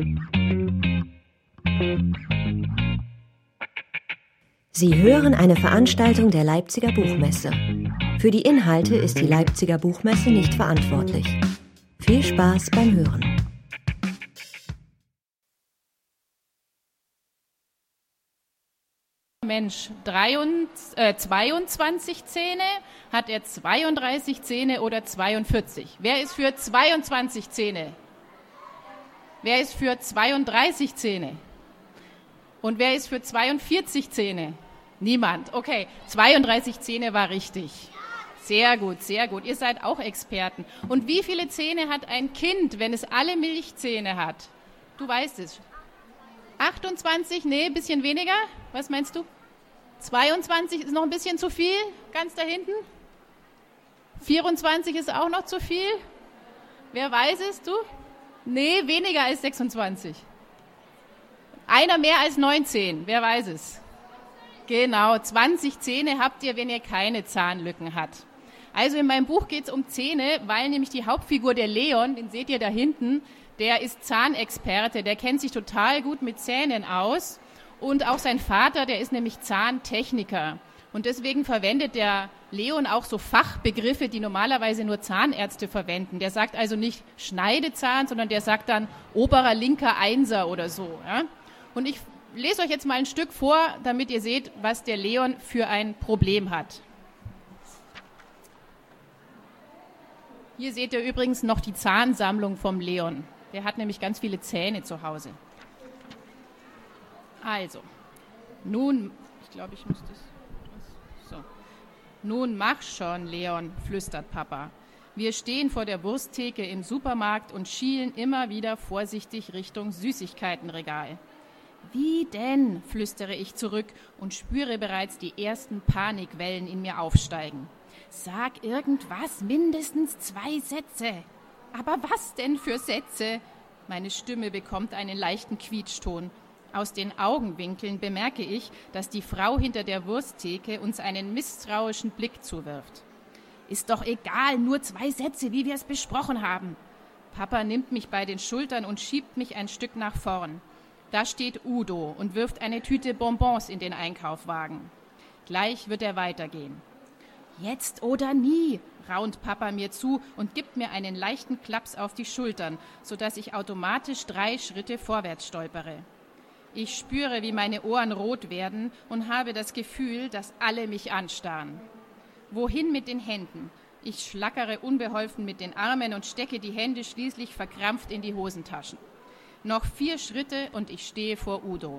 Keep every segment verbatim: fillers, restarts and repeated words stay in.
Sie hören eine Veranstaltung der Leipziger Buchmesse. Für die Inhalte ist die Leipziger Buchmesse nicht verantwortlich. Viel Spaß beim Hören. Mensch, zweiundzwanzig Zähne, hat er zweiunddreißig Zähne oder zweiundvierzig? Wer ist für zweiundzwanzig Zähne? Wer ist für zweiunddreißig Zähne? Und wer ist für zweiundvierzig Zähne? Niemand. Okay, zweiunddreißig Zähne war richtig. Sehr gut, sehr gut. Ihr seid auch Experten. Und wie viele Zähne hat ein Kind, wenn es alle Milchzähne hat? Du weißt es. achtundzwanzig? Nee, ein bisschen weniger. Was meinst du? zweiundzwanzig ist noch ein bisschen zu viel, ganz da hinten. vierundzwanzig ist auch noch zu viel. Wer weiß es, du? Nee, weniger als sechsundzwanzig. Einer mehr als neunzehn, wer weiß es? Genau, zwanzig Zähne habt ihr, wenn ihr keine Zahnlücken habt. Also in meinem Buch geht es um Zähne, weil nämlich die Hauptfigur, der Leon, den seht ihr da hinten, der ist Zahnexperte, der kennt sich total gut mit Zähnen aus. Und auch sein Vater, der ist nämlich Zahntechniker. Und deswegen verwendet der Leon auch so Fachbegriffe, die normalerweise nur Zahnärzte verwenden. Der sagt also nicht Schneidezahn, sondern der sagt dann oberer linker Einser oder so. Ja? Und ich lese euch jetzt mal ein Stück vor, damit ihr seht, was der Leon für ein Problem hat. Hier seht ihr übrigens noch die Zahnsammlung vom Leon. Der hat nämlich ganz viele Zähne zu Hause. Also, nun, ich glaube, ich muss das, so. Nun mach schon, Leon, flüstert Papa. Wir stehen vor der Wursttheke im Supermarkt und schielen immer wieder vorsichtig Richtung Süßigkeitenregal. Wie denn, flüstere ich zurück und spüre bereits die ersten Panikwellen in mir aufsteigen. Sag irgendwas, mindestens zwei Sätze. Aber was denn für Sätze? Meine Stimme bekommt einen leichten Quietschton. Aus den Augenwinkeln bemerke ich, dass die Frau hinter der Wursttheke uns einen misstrauischen Blick zuwirft. Ist doch egal, nur zwei Sätze, wie wir es besprochen haben. Papa nimmt mich bei den Schultern und schiebt mich ein Stück nach vorn. Da steht Udo und wirft eine Tüte Bonbons in den Einkaufswagen. Gleich wird er weitergehen. Jetzt oder nie, raunt Papa mir zu und gibt mir einen leichten Klaps auf die Schultern, sodass ich automatisch drei Schritte vorwärts stolpere. Ich spüre, wie meine Ohren rot werden und habe das Gefühl, dass alle mich anstarren. Wohin mit den Händen? Ich schlackere unbeholfen mit den Armen und stecke die Hände schließlich verkrampft in die Hosentaschen. Noch vier Schritte und ich stehe vor Udo.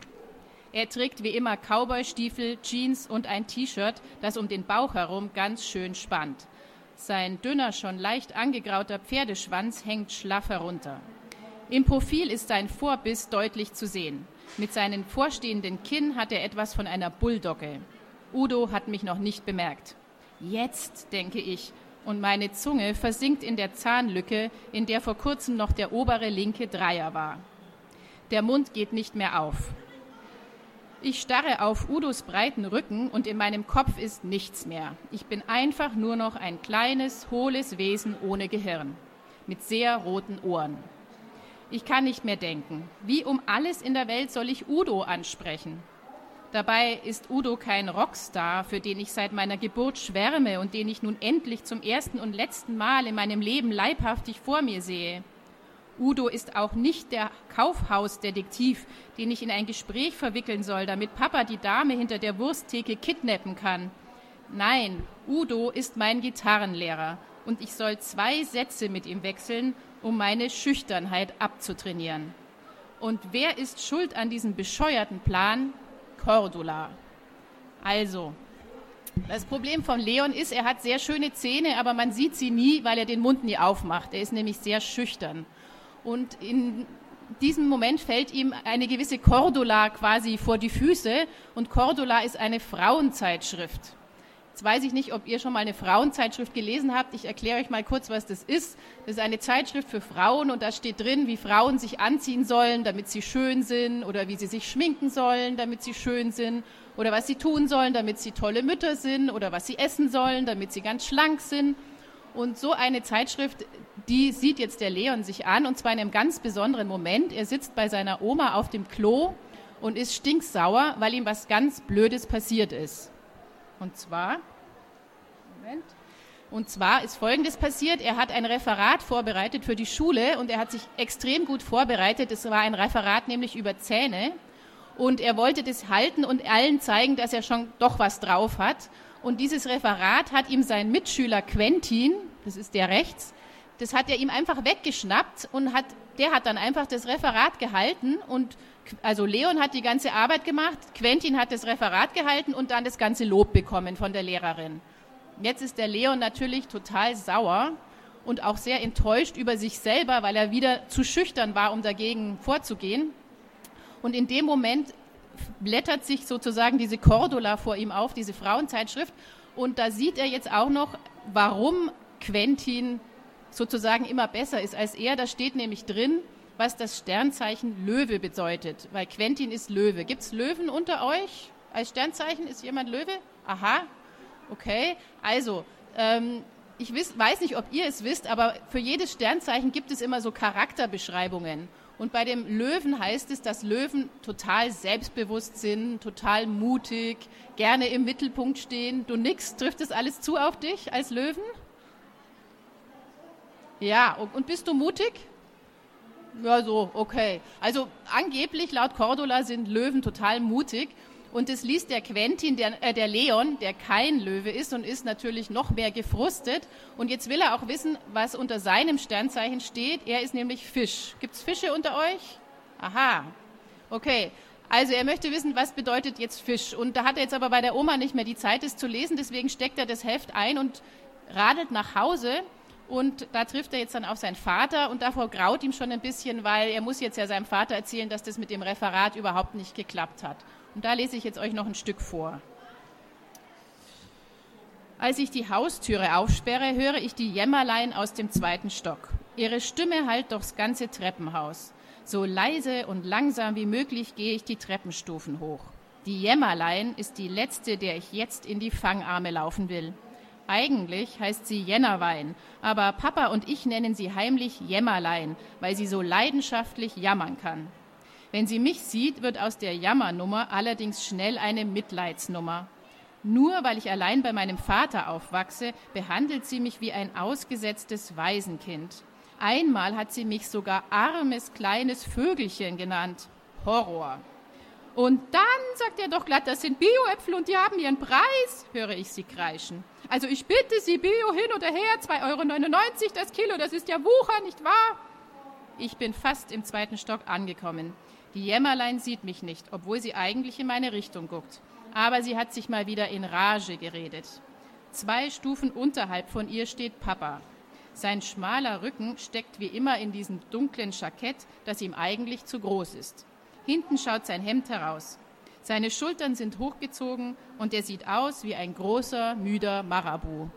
Er trägt wie immer Cowboystiefel, Jeans und ein T-Shirt, das um den Bauch herum ganz schön spannt. Sein dünner, schon leicht angegrauter Pferdeschwanz hängt schlaff herunter. Im Profil ist sein Vorbiss deutlich zu sehen. Mit seinem vorstehenden Kinn hat er etwas von einer Bulldogge. Udo hat mich noch nicht bemerkt. Jetzt, denke ich, und meine Zunge versinkt in der Zahnlücke, in der vor kurzem noch der obere linke Dreier war. Der Mund geht nicht mehr auf. Ich starre auf Udos breiten Rücken und in meinem Kopf ist nichts mehr. Ich bin einfach nur noch ein kleines, hohles Wesen ohne Gehirn, mit sehr roten Ohren. Ich kann nicht mehr denken. Wie um alles in der Welt soll ich Udo ansprechen? Dabei ist Udo kein Rockstar, für den ich seit meiner Geburt schwärme und den ich nun endlich zum ersten und letzten Mal in meinem Leben leibhaftig vor mir sehe. Udo ist auch nicht der Kaufhausdetektiv, den ich in ein Gespräch verwickeln soll, damit Papa die Dame hinter der Wursttheke kidnappen kann. Nein, Udo ist mein Gitarrenlehrer und ich soll zwei Sätze mit ihm wechseln, um meine Schüchternheit abzutrainieren. Und wer ist schuld an diesem bescheuerten Plan? Cordula. Also, das Problem von Leon ist, er hat sehr schöne Zähne, aber man sieht sie nie, weil er den Mund nie aufmacht. Er ist nämlich sehr schüchtern. Und in diesem Moment fällt ihm eine gewisse Cordula quasi vor die Füße. Und Cordula ist eine Frauenzeitschrift. Jetzt weiß ich nicht, ob ihr schon mal eine Frauenzeitschrift gelesen habt. Ich erkläre euch mal kurz, was das ist. Das ist eine Zeitschrift für Frauen und da steht drin, wie Frauen sich anziehen sollen, damit sie schön sind, oder wie sie sich schminken sollen, damit sie schön sind, oder was sie tun sollen, damit sie tolle Mütter sind, oder was sie essen sollen, damit sie ganz schlank sind. Und so eine Zeitschrift, die sieht jetzt der Leon sich an, und zwar in einem ganz besonderen Moment. Er sitzt bei seiner Oma auf dem Klo und ist stinksauer, weil ihm was ganz Blödes passiert ist. Und zwar, Moment, und zwar ist Folgendes passiert. Er hat ein Referat vorbereitet für die Schule und er hat sich extrem gut vorbereitet. Es war ein Referat nämlich über Zähne und er wollte das halten und allen zeigen, dass er schon doch was drauf hat. Und dieses Referat hat ihm sein Mitschüler Quentin, das ist der rechts, das hat er ihm einfach weggeschnappt und hat, der hat dann einfach das Referat gehalten und also Leon hat die ganze Arbeit gemacht, Quentin hat das Referat gehalten und dann das ganze Lob bekommen von der Lehrerin. Jetzt ist der Leon natürlich total sauer und auch sehr enttäuscht über sich selber, weil er wieder zu schüchtern war, um dagegen vorzugehen. Und in dem Moment blättert sich sozusagen diese Cordula vor ihm auf, diese Frauenzeitschrift. Und da sieht er jetzt auch noch, warum Quentin sozusagen immer besser ist als er. Da steht nämlich drin, was das Sternzeichen Löwe bedeutet, weil Quentin ist Löwe. Gibt es Löwen unter euch als Sternzeichen? Ist jemand Löwe? Aha, okay. Also, ähm, ich wiss, weiß nicht, ob ihr es wisst, aber für jedes Sternzeichen gibt es immer so Charakterbeschreibungen. Und bei dem Löwen heißt es, dass Löwen total selbstbewusst sind, total mutig, gerne im Mittelpunkt stehen. Du nix, trifft das alles zu auf dich als Löwen? Ja, und bist du mutig? Ja, so, okay. Also angeblich, laut Cordula, sind Löwen total mutig. Und das liest der Quentin, der, äh, der Leon, der kein Löwe ist und ist natürlich noch mehr gefrustet. Und jetzt will er auch wissen, was unter seinem Sternzeichen steht. Er ist nämlich Fisch. Gibt es Fische unter euch? Aha, okay. Also er möchte wissen, was bedeutet jetzt Fisch. Und da hat er jetzt aber bei der Oma nicht mehr die Zeit, es zu lesen. Deswegen steckt er das Heft ein und radelt nach Hause. Und da trifft er jetzt dann auf seinen Vater. Und davor graut ihm schon ein bisschen, weil er muss jetzt ja seinem Vater erzählen, dass das mit dem Referat überhaupt nicht geklappt hat. Und da lese ich jetzt euch noch ein Stück vor. Als ich die Haustüre aufsperre, höre ich die Jämmerlein aus dem zweiten Stock. Ihre Stimme hallt durchs ganze Treppenhaus. So leise und langsam wie möglich gehe ich die Treppenstufen hoch. Die Jämmerlein ist die letzte, der ich jetzt in die Fangarme laufen will. Eigentlich heißt sie Jännerwein, aber Papa und ich nennen sie heimlich Jämmerlein, weil sie so leidenschaftlich jammern kann. Wenn sie mich sieht, wird aus der Jammernummer allerdings schnell eine Mitleidsnummer. Nur weil ich allein bei meinem Vater aufwachse, behandelt sie mich wie ein ausgesetztes Waisenkind. Einmal hat sie mich sogar armes, kleines Vögelchen genannt. Horror. Und dann sagt er doch glatt, das sind Bio-Äpfel und die haben ihren Preis, höre ich sie kreischen. Also ich bitte Sie, Bio hin oder her, zwei Euro neunundneunzig das Kilo, das ist ja Wucher, nicht wahr? Ich bin fast im zweiten Stock angekommen. Die Jämmerlein sieht mich nicht, obwohl sie eigentlich in meine Richtung guckt. Aber sie hat sich mal wieder in Rage geredet. Zwei Stufen unterhalb von ihr steht Papa. Sein schmaler Rücken steckt wie immer in diesem dunklen Jackett, das ihm eigentlich zu groß ist. Hinten schaut sein Hemd heraus. Seine Schultern sind hochgezogen und er sieht aus wie ein großer, müder Marabu.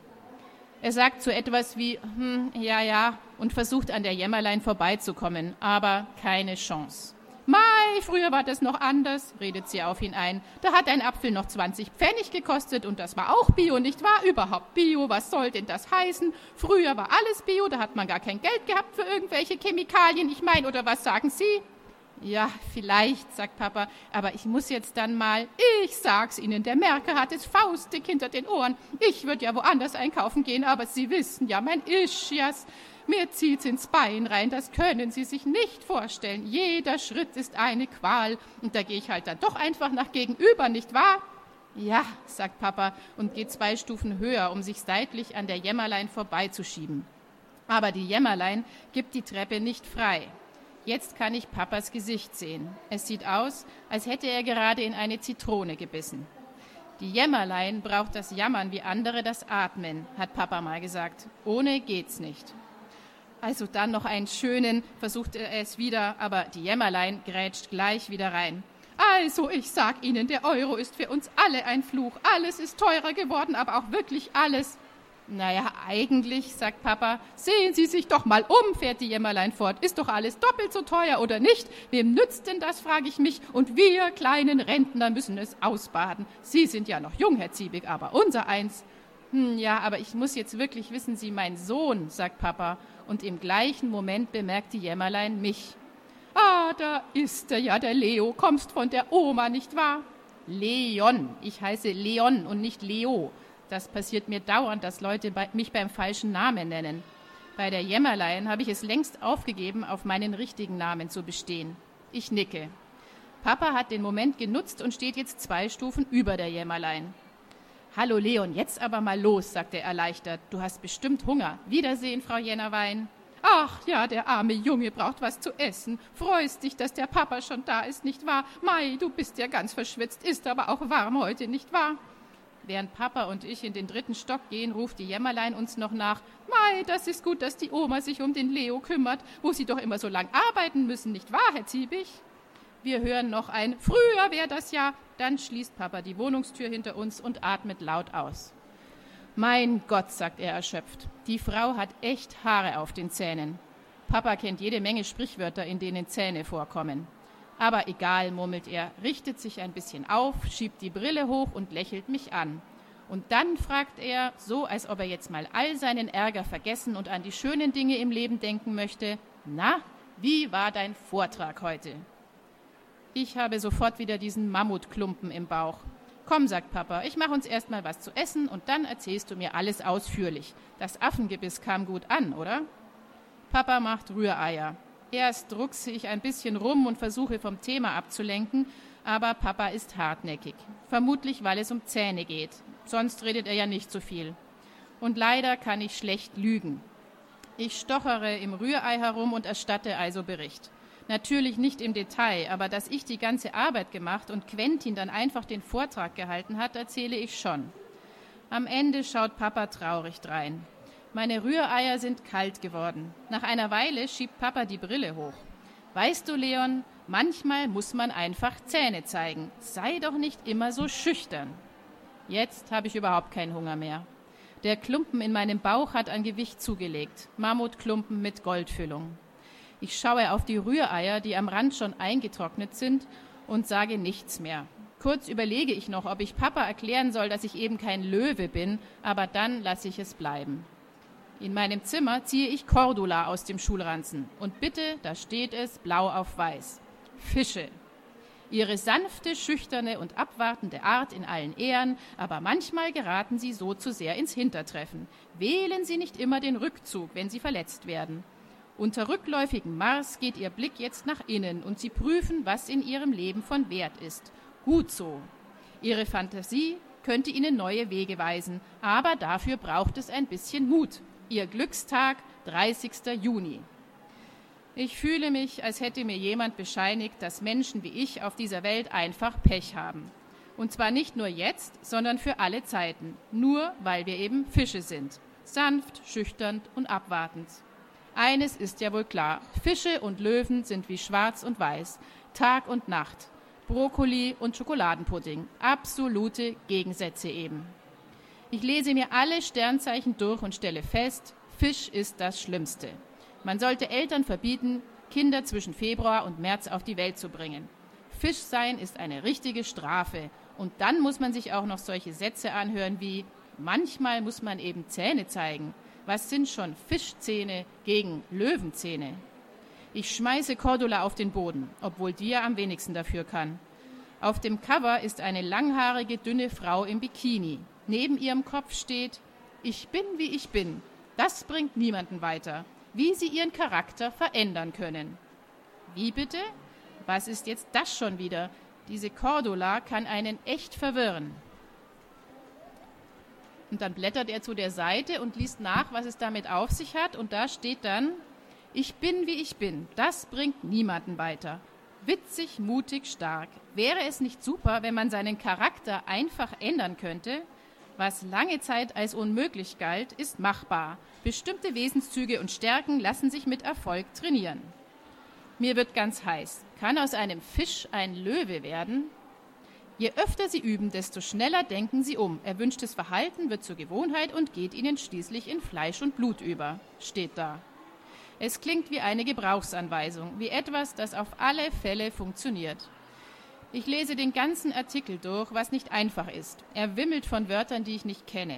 Er sagt so etwas wie, hm, ja, ja, und versucht an der Jämmerlein vorbeizukommen, aber keine Chance. Mei, früher war das noch anders, redet sie auf ihn ein. Da hat ein Apfel noch zwanzig Pfennig gekostet und das war auch Bio, nicht wahr? Überhaupt Bio, was soll denn das heißen? Früher war alles Bio, da hat man gar kein Geld gehabt für irgendwelche Chemikalien, ich meine, oder was sagen Sie? Ja, vielleicht, sagt Papa, aber ich muss jetzt dann mal, ich sag's Ihnen, der Merker hat es faustdick hinter den Ohren. Ich würde ja woanders einkaufen gehen, aber Sie wissen ja, mein Ischias, mir zieht's ins Bein rein, das können Sie sich nicht vorstellen. Jeder Schritt ist eine Qual und da gehe ich halt dann doch einfach nach gegenüber, nicht wahr? Ja, sagt Papa und geht zwei Stufen höher, um sich seitlich an der Jämmerlein vorbeizuschieben. Aber die Jämmerlein gibt die Treppe nicht frei. Jetzt kann ich Papas Gesicht sehen. Es sieht aus, als hätte er gerade in eine Zitrone gebissen. Die Jämmerlein braucht das Jammern wie andere das Atmen, hat Papa mal gesagt. Ohne geht's nicht. Also dann noch einen schönen, versucht er es wieder, aber die Jämmerlein grätscht gleich wieder rein. Also, ich sag Ihnen, der Euro ist für uns alle ein Fluch. Alles ist teurer geworden, aber auch wirklich alles. Naja, eigentlich, sagt Papa, sehen Sie sich doch mal um, fährt die Jämmerlein fort. Ist doch alles doppelt so teuer, oder nicht? Wem nützt denn das, frage ich mich. Und wir kleinen Rentner müssen es ausbaden. Sie sind ja noch jung, Herr Ziebig, aber unser eins. Hm, ja, aber ich muss jetzt wirklich wissen, Sie mein Sohn, sagt Papa. Und im gleichen Moment bemerkt die Jämmerlein mich. Ah, da ist er ja, der Leo. Kommst von der Oma, nicht wahr? Leon. Ich heiße Leon und nicht Leo. Das passiert mir dauernd, dass Leute bei, mich beim falschen Namen nennen. Bei der Jämmerlein habe ich es längst aufgegeben, auf meinen richtigen Namen zu bestehen. Ich nicke. Papa hat den Moment genutzt und steht jetzt zwei Stufen über der Jämmerlein. »Hallo Leon, jetzt aber mal los«, sagt er erleichtert. »Du hast bestimmt Hunger. Wiedersehen, Frau Jännerwein.« »Ach ja, der arme Junge braucht was zu essen. Freust dich, dass der Papa schon da ist, nicht wahr? Mei, du bist ja ganz verschwitzt, ist aber auch warm heute, nicht wahr?« Während Papa und ich in den dritten Stock gehen, ruft die Jämmerlein uns noch nach. »Mei, das ist gut, dass die Oma sich um den Leo kümmert, wo sie doch immer so lang arbeiten müssen, nicht wahr, Herr Ziebig?« Wir hören noch ein »Früher wäre das ja«, dann schließt Papa die Wohnungstür hinter uns und atmet laut aus. »Mein Gott«, sagt er erschöpft, »die Frau hat echt Haare auf den Zähnen.« Papa kennt jede Menge Sprichwörter, in denen Zähne vorkommen. »Aber egal«, murmelt er, richtet sich ein bisschen auf, schiebt die Brille hoch und lächelt mich an. Und dann fragt er, so als ob er jetzt mal all seinen Ärger vergessen und an die schönen Dinge im Leben denken möchte, »Na, wie war dein Vortrag heute?« Ich habe sofort wieder diesen Mammutklumpen im Bauch. »Komm«, sagt Papa, »ich mache uns erst mal was zu essen und dann erzählst du mir alles ausführlich. Das Affengebiss kam gut an, oder?« Papa macht Rühreier. Erst druckse ich ein bisschen rum und versuche vom Thema abzulenken, aber Papa ist hartnäckig. Vermutlich, weil es um Zähne geht. Sonst redet er ja nicht so viel. Und leider kann ich schlecht lügen. Ich stochere im Rührei herum und erstatte also Bericht. Natürlich nicht im Detail, aber dass ich die ganze Arbeit gemacht und Quentin dann einfach den Vortrag gehalten hat, erzähle ich schon. Am Ende schaut Papa traurig drein. Meine Rühreier sind kalt geworden. Nach einer Weile schiebt Papa die Brille hoch. »Weißt du, Leon, manchmal muss man einfach Zähne zeigen. Sei doch nicht immer so schüchtern.« Jetzt habe ich überhaupt keinen Hunger mehr. Der Klumpen in meinem Bauch hat an Gewicht zugelegt. Mammutklumpen mit Goldfüllung. Ich schaue auf die Rühreier, die am Rand schon eingetrocknet sind, und sage nichts mehr. Kurz überlege ich noch, ob ich Papa erklären soll, dass ich eben kein Löwe bin, aber dann lasse ich es bleiben. In meinem Zimmer ziehe ich Cordula aus dem Schulranzen. Und bitte, da steht es, blau auf weiß. Fische. Ihre sanfte, schüchterne und abwartende Art in allen Ehren, aber manchmal geraten sie so zu sehr ins Hintertreffen. Wählen Sie nicht immer den Rückzug, wenn Sie verletzt werden. Unter rückläufigem Mars geht Ihr Blick jetzt nach innen und Sie prüfen, was in Ihrem Leben von Wert ist. Gut so. Ihre Fantasie könnte Ihnen neue Wege weisen, aber dafür braucht es ein bisschen Mut. Ihr Glückstag, dreißigster Juni. Ich fühle mich, als hätte mir jemand bescheinigt, dass Menschen wie ich auf dieser Welt einfach Pech haben. Und zwar nicht nur jetzt, sondern für alle Zeiten. Nur weil wir eben Fische sind. Sanft, schüchtern und abwartend. Eines ist ja wohl klar. Fische und Löwen sind wie schwarz und weiß. Tag und Nacht. Brokkoli und Schokoladenpudding. Absolute Gegensätze eben. Ich lese mir alle Sternzeichen durch und stelle fest, Fisch ist das Schlimmste. Man sollte Eltern verbieten, Kinder zwischen Februar und März auf die Welt zu bringen. Fisch sein ist eine richtige Strafe. Und dann muss man sich auch noch solche Sätze anhören wie, manchmal muss man eben Zähne zeigen. Was sind schon Fischzähne gegen Löwenzähne? Ich schmeiße Cordula auf den Boden, obwohl die ja am wenigsten dafür kann. Auf dem Cover ist eine langhaarige, dünne Frau im Bikini. Neben ihrem Kopf steht, ich bin, wie ich bin. Das bringt niemanden weiter. Wie sie ihren Charakter verändern können. Wie bitte? Was ist jetzt das schon wieder? Diese Cordula kann einen echt verwirren. Und dann blättert er zu der Seite und liest nach, was es damit auf sich hat. Und da steht dann, ich bin, wie ich bin. Das bringt niemanden weiter. Witzig, mutig, stark. Wäre es nicht super, wenn man seinen Charakter einfach ändern könnte? Was lange Zeit als unmöglich galt, ist machbar. Bestimmte Wesenszüge und Stärken lassen sich mit Erfolg trainieren. Mir wird ganz heiß. Kann aus einem Fisch ein Löwe werden? Je öfter Sie üben, desto schneller denken Sie um. Erwünschtes Verhalten wird zur Gewohnheit und geht Ihnen schließlich in Fleisch und Blut über, steht da. Es klingt wie eine Gebrauchsanweisung, wie etwas, das auf alle Fälle funktioniert. Ich lese den ganzen Artikel durch, was nicht einfach ist. Er wimmelt von Wörtern, die ich nicht kenne.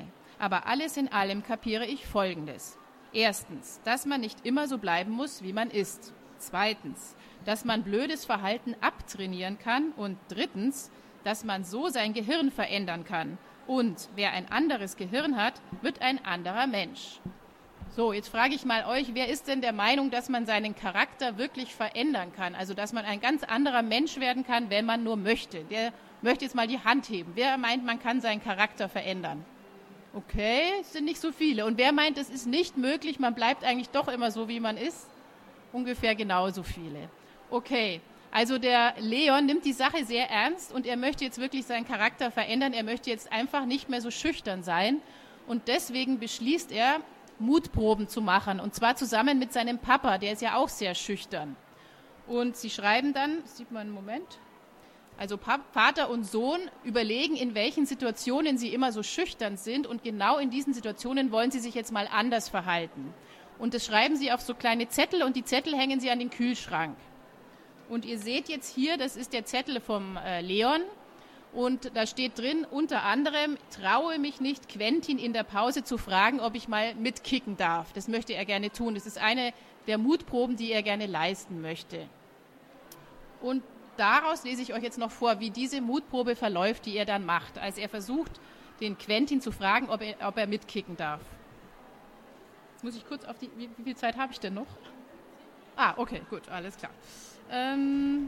Aber alles in allem kapiere ich Folgendes. Erstens, dass man nicht immer so bleiben muss, wie man ist. Zweitens, dass man blödes Verhalten abtrainieren kann. Und drittens, dass man so sein Gehirn verändern kann. Und wer ein anderes Gehirn hat, wird ein anderer Mensch. So, jetzt frage ich mal euch, wer ist denn der Meinung, dass man seinen Charakter wirklich verändern kann? Also, dass man ein ganz anderer Mensch werden kann, wenn man nur möchte. Der möchte jetzt mal die Hand heben. Wer meint, man kann seinen Charakter verändern? Okay, es sind nicht so viele. Und wer meint, es ist nicht möglich, man bleibt eigentlich doch immer so, wie man ist? Ungefähr genauso viele. Okay, also der Leon nimmt die Sache sehr ernst und er möchte jetzt wirklich seinen Charakter verändern. Er möchte jetzt einfach nicht mehr so schüchtern sein. Und deswegen beschließt er, Mutproben zu machen. Und zwar zusammen mit seinem Papa, der ist ja auch sehr schüchtern. Und sie schreiben dann, sieht man einen Moment, also Vater und Sohn überlegen, in welchen Situationen sie immer so schüchtern sind. Und genau in diesen Situationen wollen sie sich jetzt mal anders verhalten. Und das schreiben sie auf so kleine Zettel und die Zettel hängen sie an den Kühlschrank. Und ihr seht jetzt hier, das ist der Zettel vom äh, Leon. Und da steht drin, unter anderem, traue mich nicht, Quentin in der Pause zu fragen, ob ich mal mitkicken darf. Das möchte er gerne tun. Das ist eine der Mutproben, die er gerne leisten möchte. Und daraus lese ich euch jetzt noch vor, wie diese Mutprobe verläuft, die er dann macht, als er versucht, den Quentin zu fragen, ob er, ob er mitkicken darf. Jetzt muss ich kurz auf die, wie, wie viel Zeit habe ich denn noch? Ah, okay, gut, alles klar. Ähm...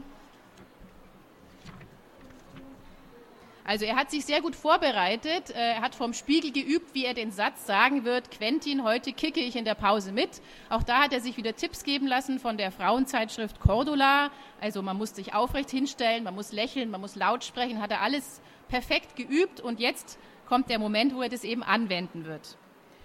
Also er hat sich sehr gut vorbereitet, er hat vom Spiegel geübt, wie er den Satz sagen wird, Quentin, heute kicke ich in der Pause mit. Auch da hat er sich wieder Tipps geben lassen von der Frauenzeitschrift Cordula. Also man muss sich aufrecht hinstellen, man muss lächeln, man muss laut sprechen, hat er alles perfekt geübt und jetzt kommt der Moment, wo er das eben anwenden wird.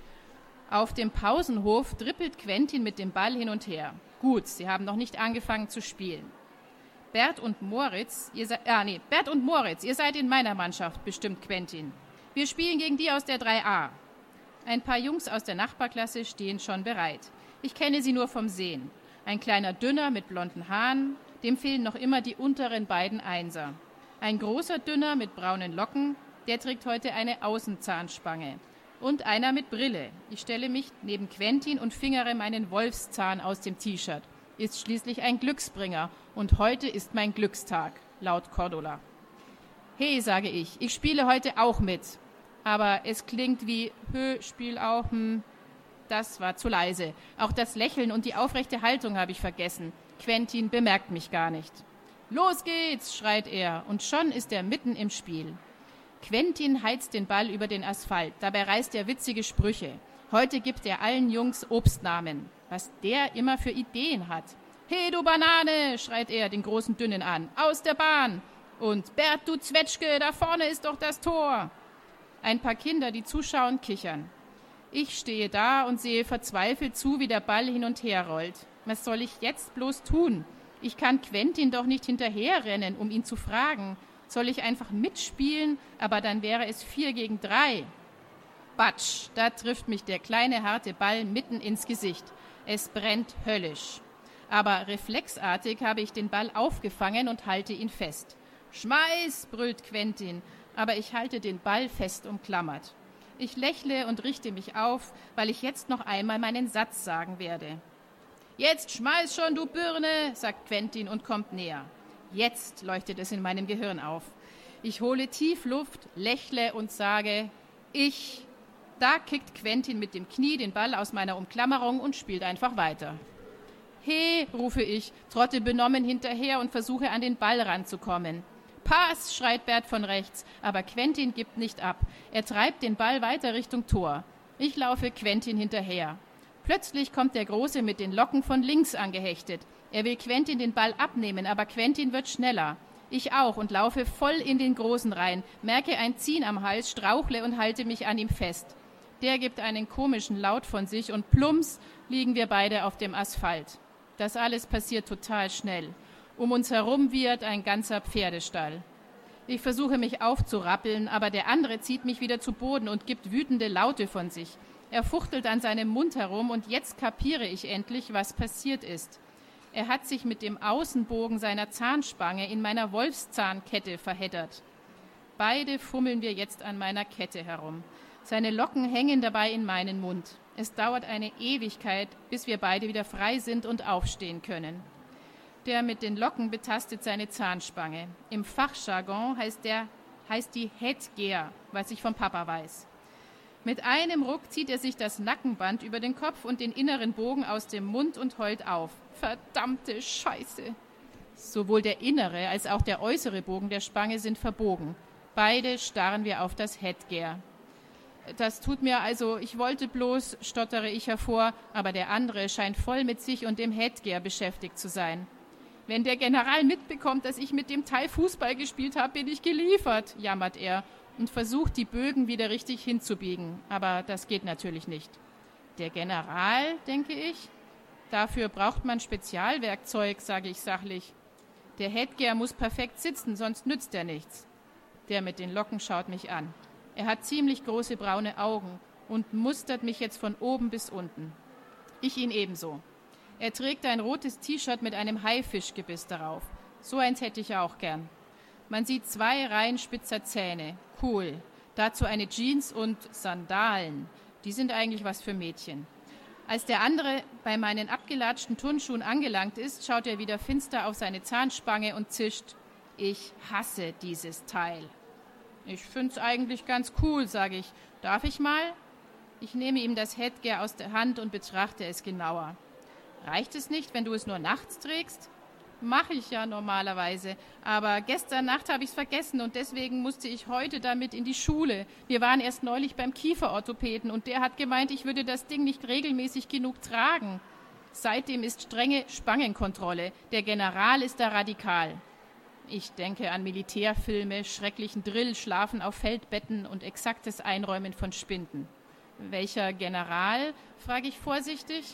Auf dem Pausenhof dribbelt Quentin mit dem Ball hin und her. Gut, sie haben noch nicht angefangen zu spielen. Bert und Moritz, ihr seid, ah, nee, Bert und Moritz, ihr seid in meiner Mannschaft, bestimmt Quentin. Wir spielen gegen die aus der drei a. Ein paar Jungs aus der Nachbarklasse stehen schon bereit. Ich kenne sie nur vom Sehen. Ein kleiner Dünner mit blonden Haaren, dem fehlen noch immer die unteren beiden Einser. Ein großer Dünner mit braunen Locken, der trägt heute eine Außenzahnspange. Und einer mit Brille. Ich stelle mich neben Quentin und fingere meinen Wolfszahn aus dem T-Shirt. Ist schließlich ein Glücksbringer und heute ist mein Glückstag, laut Cordula. Hey, sage ich, ich spiele heute auch mit. Aber es klingt wie, hö, spiel auch, hm. Das war zu leise. Auch das Lächeln und die aufrechte Haltung habe ich vergessen. Quentin bemerkt mich gar nicht. Los geht's, schreit er, und schon ist er mitten im Spiel. Quentin heizt den Ball über den Asphalt, dabei reißt er witzige Sprüche. Heute gibt er allen Jungs Obstnamen. Was der immer für Ideen hat. Hey, du Banane, schreit er den großen Dünnen an. Aus der Bahn. Und Bert, du Zwetschge, da vorne ist doch das Tor. Ein paar Kinder, die zuschauen, kichern. Ich stehe da und sehe verzweifelt zu, wie der Ball hin und her rollt. Was soll ich jetzt bloß tun? Ich kann Quentin doch nicht hinterherrennen, um ihn zu fragen. Soll ich einfach mitspielen? Aber dann wäre es vier gegen drei. Batsch, da trifft mich der kleine, harte Ball mitten ins Gesicht. Es brennt höllisch. Aber reflexartig habe ich den Ball aufgefangen und halte ihn fest. »Schmeiß«, brüllt Quentin, aber ich halte den Ball fest umklammert. Ich lächle und richte mich auf, weil ich jetzt noch einmal meinen Satz sagen werde. »Jetzt schmeiß schon, du Birne«, sagt Quentin und kommt näher. Jetzt leuchtet es in meinem Gehirn auf. Ich hole tief Luft, lächle und sage, ich... Da kickt Quentin mit dem Knie den Ball aus meiner Umklammerung und spielt einfach weiter. He, rufe ich, trotte benommen hinterher und versuche an den Ball ranzukommen. Pass, schreit Bert von rechts, aber Quentin gibt nicht ab. Er treibt den Ball weiter Richtung Tor. Ich laufe Quentin hinterher. Plötzlich kommt der Große mit den Locken von links angehechtet. Er will Quentin den Ball abnehmen, aber Quentin wird schneller. Ich auch und laufe voll in den Großen rein, merke ein Ziehen am Hals, strauchle und halte mich an ihm fest. Der gibt einen komischen Laut von sich und plumps liegen wir beide auf dem Asphalt. Das alles passiert total schnell. Um uns herum wiehert ein ganzer Pferdestall. Ich versuche mich aufzurappeln, aber der andere zieht mich wieder zu Boden und gibt wütende Laute von sich. Er fuchtelt an seinem Mund herum und jetzt kapiere ich endlich, was passiert ist. Er hat sich mit dem Außenbogen seiner Zahnspange in meiner Wolfszahnkette verheddert. Beide fummeln wir jetzt an meiner Kette herum. Seine Locken hängen dabei in meinen Mund. Es dauert eine Ewigkeit, bis wir beide wieder frei sind und aufstehen können. Der mit den Locken betastet seine Zahnspange. Im Fachjargon heißt, der, heißt die Headgear, was ich vom Papa weiß. Mit einem Ruck zieht er sich das Nackenband über den Kopf und den inneren Bogen aus dem Mund und heult auf. Verdammte Scheiße! Sowohl der innere als auch der äußere Bogen der Spange sind verbogen. Beide starren wir auf das Headgear. Das tut mir also, ich wollte bloß, stottere ich hervor, aber der andere scheint voll mit sich und dem Headgear beschäftigt zu sein. Wenn der General mitbekommt, dass ich mit dem Teil Fußball gespielt habe, bin ich geliefert, jammert er und versucht, die Bögen wieder richtig hinzubiegen. Aber das geht natürlich nicht. Der General, denke ich? Dafür braucht man Spezialwerkzeug, sage ich sachlich. Der Headgear muss perfekt sitzen, sonst nützt er nichts. Der mit den Locken schaut mich an. Er hat ziemlich große braune Augen und mustert mich jetzt von oben bis unten. Ich ihn ebenso. Er trägt ein rotes T-Shirt mit einem Haifischgebiss darauf. So eins hätte ich auch gern. Man sieht zwei Reihen spitzer Zähne. Cool. Dazu eine Jeans und Sandalen. Die sind eigentlich was für Mädchen. Als der andere bei meinen abgelatschten Turnschuhen angelangt ist, schaut er wieder finster auf seine Zahnspange und zischt: Ich hasse dieses Teil. Ich find's eigentlich ganz cool, sage ich. Darf ich mal? Ich nehme ihm das Headgear aus der Hand und betrachte es genauer. Reicht es nicht, wenn du es nur nachts trägst? Mache ich ja normalerweise, aber gestern Nacht habe ich es vergessen und deswegen musste ich heute damit in die Schule. Wir waren erst neulich beim Kieferorthopäden und der hat gemeint, ich würde das Ding nicht regelmäßig genug tragen. Seitdem ist strenge Spangenkontrolle. Der General ist da radikal. Ich denke an Militärfilme, schrecklichen Drill, Schlafen auf Feldbetten und exaktes Einräumen von Spinden. Welcher General? Frage ich vorsichtig.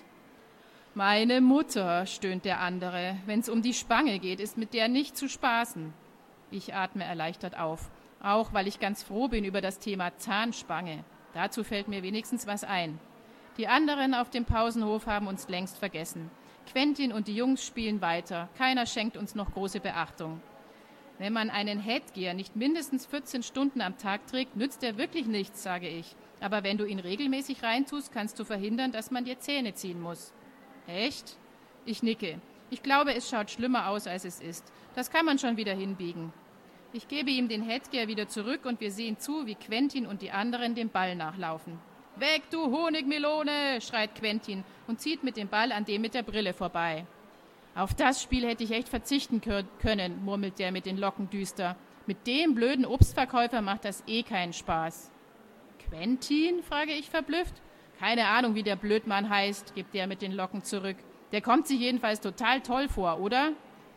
Meine Mutter, stöhnt der andere. Wenn's um die Spange geht, ist mit der nicht zu spaßen. Ich atme erleichtert auf, auch weil ich ganz froh bin über das Thema Zahnspange. Dazu fällt mir wenigstens was ein. Die anderen auf dem Pausenhof haben uns längst vergessen. Quentin und die Jungs spielen weiter. Keiner schenkt uns noch große Beachtung. Wenn man einen Headgear nicht mindestens vierzehn Stunden am Tag trägt, nützt er wirklich nichts, sage ich. Aber wenn du ihn regelmäßig reintust, kannst du verhindern, dass man dir Zähne ziehen muss. Echt? Ich nicke. Ich glaube, es schaut schlimmer aus, als es ist. Das kann man schon wieder hinbiegen. Ich gebe ihm den Headgear wieder zurück und wir sehen zu, wie Quentin und die anderen dem Ball nachlaufen. »Weg, du Honigmelone!« schreit Quentin und zieht mit dem Ball an dem mit der Brille vorbei. »Auf das Spiel hätte ich echt verzichten können«, murmelt der mit den Locken düster. »Mit dem blöden Obstverkäufer macht das eh keinen Spaß.« »Quentin?« frage ich verblüfft. »Keine Ahnung, wie der Blödmann heißt«, gibt der mit den Locken zurück. »Der kommt sich jedenfalls total toll vor, oder?«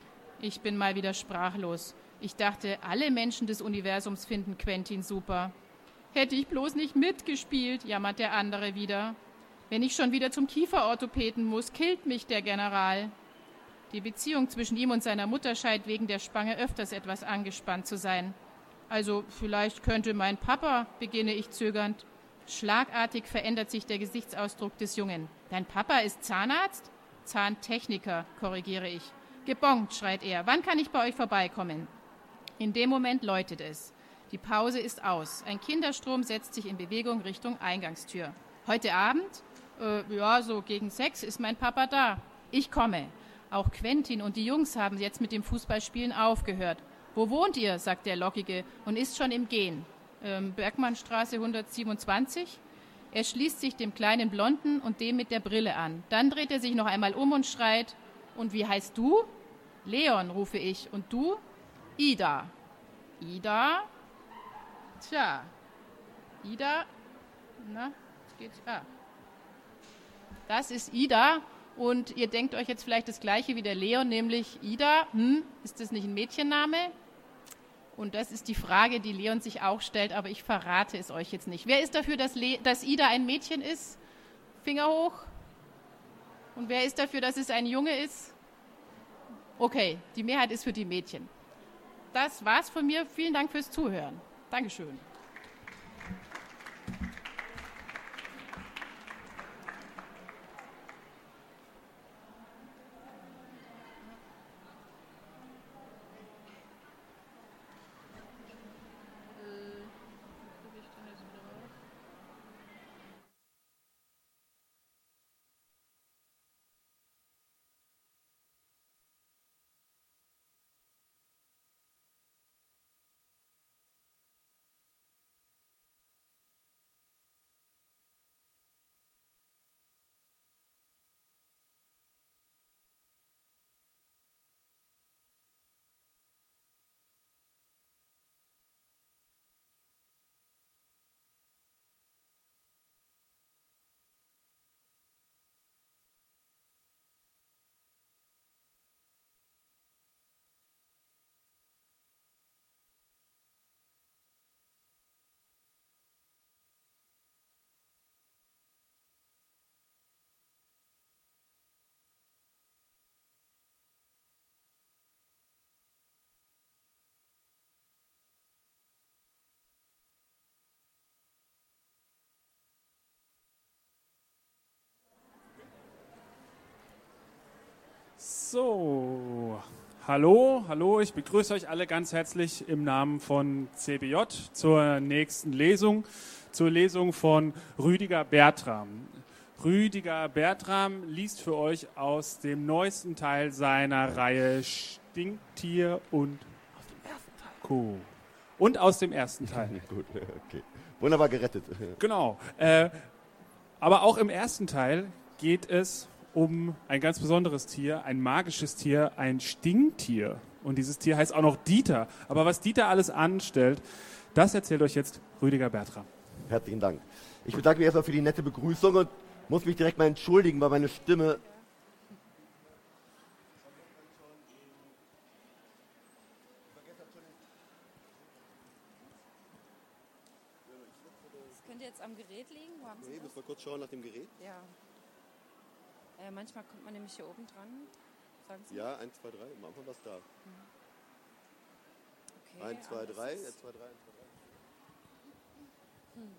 Ich bin mal wieder sprachlos. Ich dachte, alle Menschen des Universums finden Quentin super. »Hätte ich bloß nicht mitgespielt«, jammert der andere wieder. »Wenn ich schon wieder zum Kieferorthopäden muss, killt mich der General.« Die Beziehung zwischen ihm und seiner Mutter scheint wegen der Spange öfters etwas angespannt zu sein. »Also, vielleicht könnte mein Papa«, beginne ich zögernd. Schlagartig verändert sich der Gesichtsausdruck des Jungen. »Dein Papa ist Zahnarzt?« »Zahntechniker«, korrigiere ich. »Gebongt«, schreit er. »Wann kann ich bei euch vorbeikommen?« In dem Moment läutet es. Die Pause ist aus. Ein Kinderstrom setzt sich in Bewegung Richtung Eingangstür. »Heute Abend?« äh, »Ja, so gegen sechs ist mein Papa da.« »Ich komme.« Auch Quentin und die Jungs haben jetzt mit dem Fußballspielen aufgehört. »Wo wohnt ihr?«, sagt der Lockige und ist schon im Gehen. Ähm, Bergmannstraße hundertsiebenundzwanzig. Er schließt sich dem kleinen Blonden und dem mit der Brille an. Dann dreht er sich noch einmal um und schreit: »Und wie heißt du?« »Leon«, rufe ich. »Und du?« »Ida.« »Ida?« Tja, Ida, na, geht's, ah. Das ist Ida und ihr denkt euch jetzt vielleicht das Gleiche wie der Leon, nämlich Ida, hm, ist das nicht ein Mädchenname? Und das ist die Frage, die Leon sich auch stellt, aber ich verrate es euch jetzt nicht. Wer ist dafür, dass, Le- dass Ida ein Mädchen ist? Finger hoch. Und wer ist dafür, dass es ein Junge ist? Okay, die Mehrheit ist für die Mädchen. Das war's von mir. Vielen Dank fürs Zuhören. Dankeschön. So, hallo, hallo, ich begrüße euch alle ganz herzlich im Namen von C B J zur nächsten Lesung, zur Lesung von Rüdiger Bertram. Rüdiger Bertram liest für euch aus dem neuesten Teil seiner Reihe Stinktier und Co. Und aus dem ersten Teil. Gut, okay. Wunderbar gerettet. Genau. Äh, aber auch im ersten Teil geht es um ein ganz besonderes Tier, ein magisches Tier, ein Stinktier. Und dieses Tier heißt auch noch Dieter. Aber was Dieter alles anstellt, das erzählt euch jetzt Rüdiger Bertram. Herzlichen Dank. Ich bedanke mich erstmal für die nette Begrüßung und muss mich direkt mal entschuldigen, weil meine Stimme... Das könnte jetzt am Gerät liegen. Wo haben Sie Nee, das? müssen wir kurz schauen nach dem Gerät. Ja. Äh, manchmal kommt man nämlich hier oben dran. Sagen Sie? Ja, eins, zwei, drei. Am Anfang was da. Okay, eins, zwei, aber das drei. ist- eins, zwei, drei. eins, zwei, drei.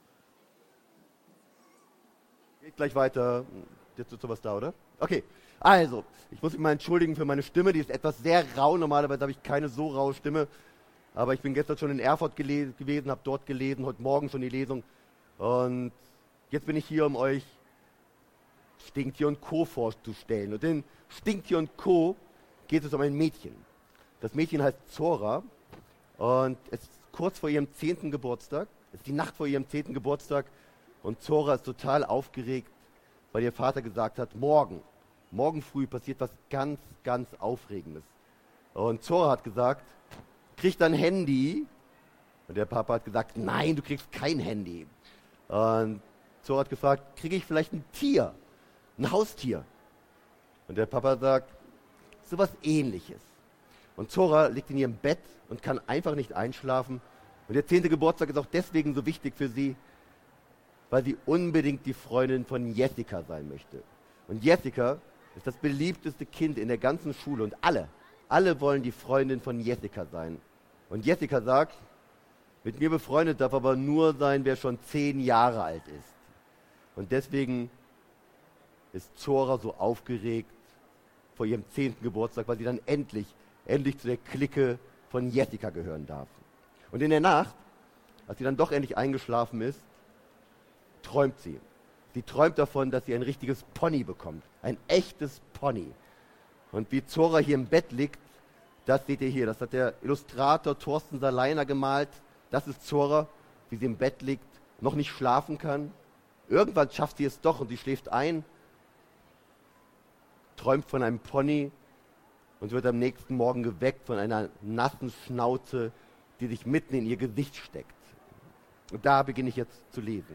Geht gleich weiter. Jetzt ist sowas da, oder? Okay. Also, ich muss mich mal entschuldigen für meine Stimme. Die ist etwas sehr rau. Normalerweise habe ich keine so raue Stimme. Aber ich bin gestern schon in Erfurt gele- gewesen, habe dort gelesen, heute Morgen schon die Lesung. Und jetzt bin ich hier, um euch Stinktier und Co. vorzustellen. Und in Stinktier und Co. geht es um ein Mädchen. Das Mädchen heißt Zora und es ist kurz vor ihrem zehnten Geburtstag. Es ist die Nacht vor ihrem zehnten Geburtstag und Zora ist total aufgeregt, weil ihr Vater gesagt hat, morgen, morgen früh passiert was ganz, ganz Aufregendes. Und Zora hat gesagt, krieg dein Handy. Und der Papa hat gesagt, nein, du kriegst kein Handy. Und Zora hat gefragt, kriege ich vielleicht ein Tier? Ein Haustier. Und der Papa sagt, sowas Ähnliches. Und Zora liegt in ihrem Bett und kann einfach nicht einschlafen. Und der zehnte Geburtstag ist auch deswegen so wichtig für sie, weil sie unbedingt die Freundin von Jessica sein möchte. Und Jessica ist das beliebteste Kind in der ganzen Schule. Und alle, alle wollen die Freundin von Jessica sein. Und Jessica sagt, mit mir befreundet darf aber nur sein, wer schon zehn Jahre alt ist. Und deswegen ist Zora so aufgeregt vor ihrem zehnten Geburtstag, weil sie dann endlich, endlich zu der Clique von Jessica gehören darf. Und in der Nacht, als sie dann doch endlich eingeschlafen ist, träumt sie. Sie träumt davon, dass sie ein richtiges Pony bekommt. Ein echtes Pony. Und wie Zora hier im Bett liegt, das seht ihr hier. Das hat der Illustrator Thorsten Saleiner gemalt. Das ist Zora, wie sie im Bett liegt, noch nicht schlafen kann. Irgendwann schafft sie es doch und sie schläft ein, träumt von einem Pony und wird am nächsten Morgen geweckt von einer nassen Schnauze, die sich mitten in ihr Gesicht steckt. Und da beginne ich jetzt zu lesen.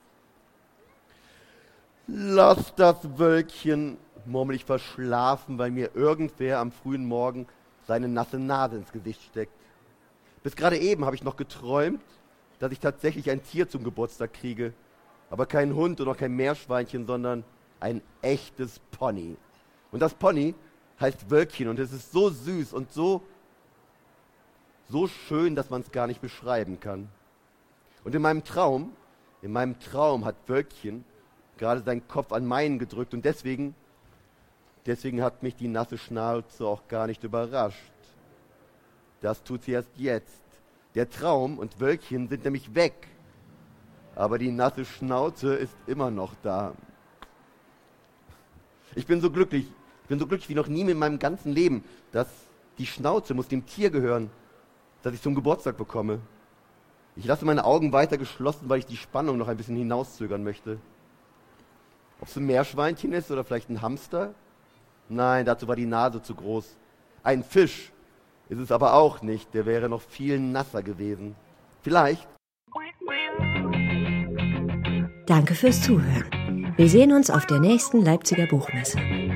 Lass das Wölkchen, murmel ich verschlafen, weil mir irgendwer am frühen Morgen seine nasse Nase ins Gesicht steckt. Bis gerade eben habe ich noch geträumt, dass ich tatsächlich ein Tier zum Geburtstag kriege. Aber kein Hund und auch kein Meerschweinchen, sondern ein echtes Pony. Und das Pony heißt Wölkchen und es ist so süß und so, so schön, dass man es gar nicht beschreiben kann. Und in meinem Traum, in meinem Traum hat Wölkchen gerade seinen Kopf an meinen gedrückt und deswegen, deswegen hat mich die nasse Schnauze auch gar nicht überrascht. Das tut sie erst jetzt. Der Traum und Wölkchen sind nämlich weg. Aber die nasse Schnauze ist immer noch da. Ich bin so glücklich, ich bin so glücklich wie noch nie in meinem ganzen Leben, dass die Schnauze muss dem Tier gehören, das ich zum Geburtstag bekomme. Ich lasse meine Augen weiter geschlossen, weil ich die Spannung noch ein bisschen hinauszögern möchte. Ob es ein Meerschweinchen ist oder vielleicht ein Hamster? Nein, dazu war die Nase zu groß. Ein Fisch ist es aber auch nicht, der wäre noch viel nasser gewesen. Vielleicht. Danke fürs Zuhören. Wir sehen uns auf der nächsten Leipziger Buchmesse.